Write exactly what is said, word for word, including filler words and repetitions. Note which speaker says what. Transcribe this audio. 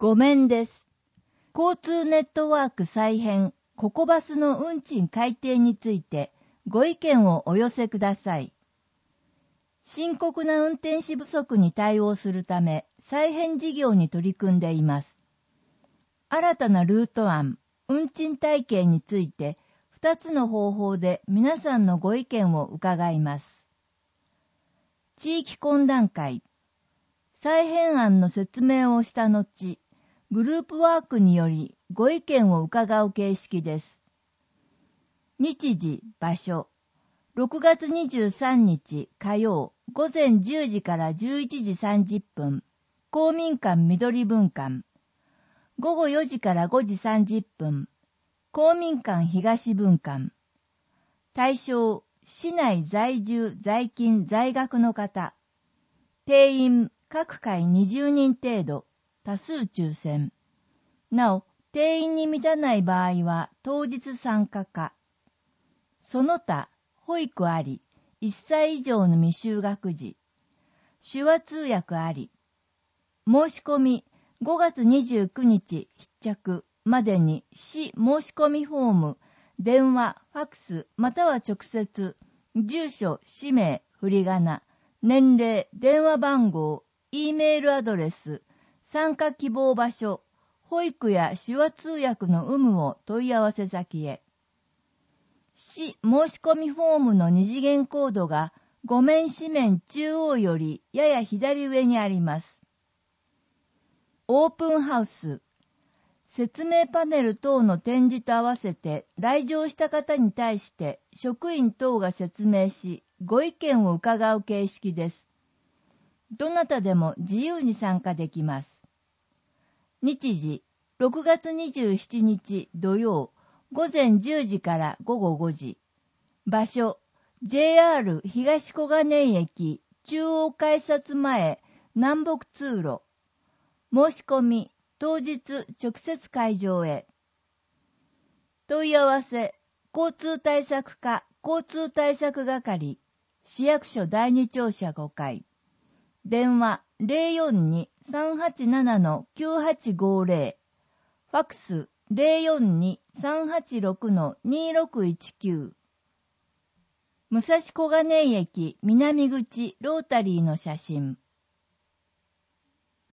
Speaker 1: ご面です。交通ネットワーク再編ココバスの運賃改定についてご意見をお寄せください。深刻な運転士不足に対応するため再編事業に取り組んでいます。新たなルート案、運賃体系についてふたつの方法で皆さんのご意見を伺います。地域懇談会。再編案の説明をした後、グループワークによりご意見を伺う形式です。日時、場所。ろくがつにじゅうさんにち火曜午前じゅうじからじゅういちじさんじゅっぷん、公民館緑分館。ごごよじからごじさんじゅっぷん、公民館東分館。対象、市内在住在勤在学の方。定員、各回にじゅうにん程度、多数抽選。なお、定員に満たない場合は当日参加か。その他、保育あり、いっさい以上の未就学児。手話通訳あり。申し込み、ごがつにじゅうくにち必着までに市申し込みフォーム、電話、ファクス、または直接、住所、氏名、振り仮名、年齢、電話番号、Eメールアドレス、参加希望場所、保育や手話通訳の有無を問い合わせ先へ。市申し込みフォームの二次元コードが画面紙面中央よりやや左上にあります。オープンハウス。説明パネル等の展示と合わせて来場した方に対して職員等が説明し、ご意見を伺う形式です。どなたでも自由に参加できます。日時、ろくがつにじゅうしちにち土曜、午前じゅうじからごごごじ。場所、ジェイアール 東小金井駅中央改札前南北通路。申し込み、当日直接会場へ。問い合わせ、交通対策課交通対策係、市役所だいに庁舎ごかい。電話 ゼロよんに さんはちなな きゅうはちごゼロ。ファクス ゼロよんに さんはちろく にろくいちきゅう。武蔵小金井駅南口ロータリーの写真。